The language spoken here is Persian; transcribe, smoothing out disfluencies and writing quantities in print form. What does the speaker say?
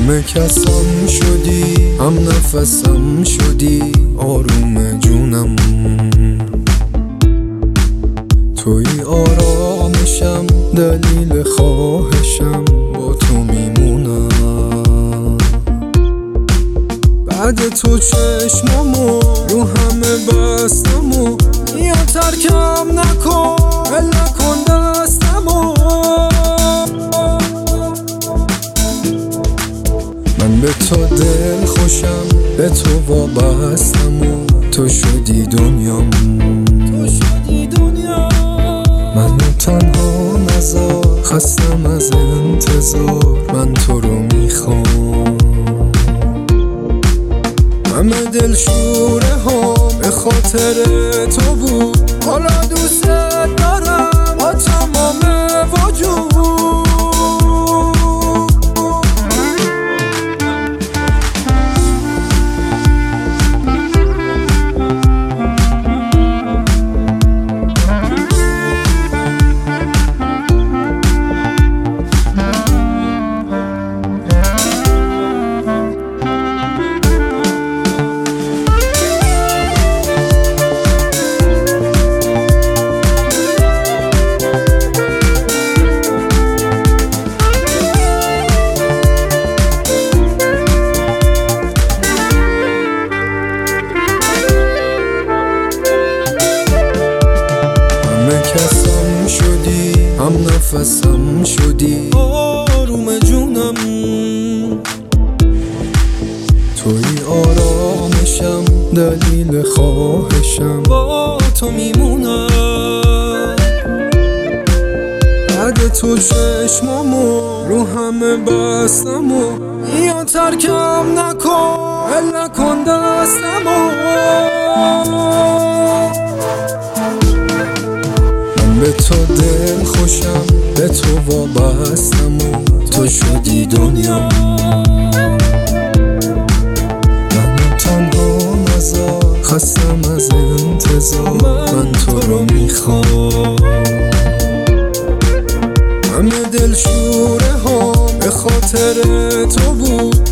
همه کسم شدی، هم نفسم شدی، آروم جونم. توی آرامشم، دلیل خواهشم، با تو میمونم. بعد تو چشمامو رو همه بستمو، یا ترکم نکن، ول نکن دستمو. من به تو دل خوشم، به تو وابستم و تو شدی دنیام. منو تنها نذار، خستم از انتظار، من تو رو میخوام. همه دل شوره ها به خاطر تو بود، حالا دوست دارم با تمام وجود. کسم شدی، هم نفسم شدی، آروم جونم. توی آرامشم، دلیل خواهشم، با تو میمونم. بعد تو چشمامو رو همه بستمو، یا ترکم نکن، ول نکن دستمو. به تو دل خوشم، به تو وابستم و تو شدی دنیا. منو تنها نذار، خستم از انتظار، من تو رو میخوام. همه دل شوره ها به خاطر تو بود،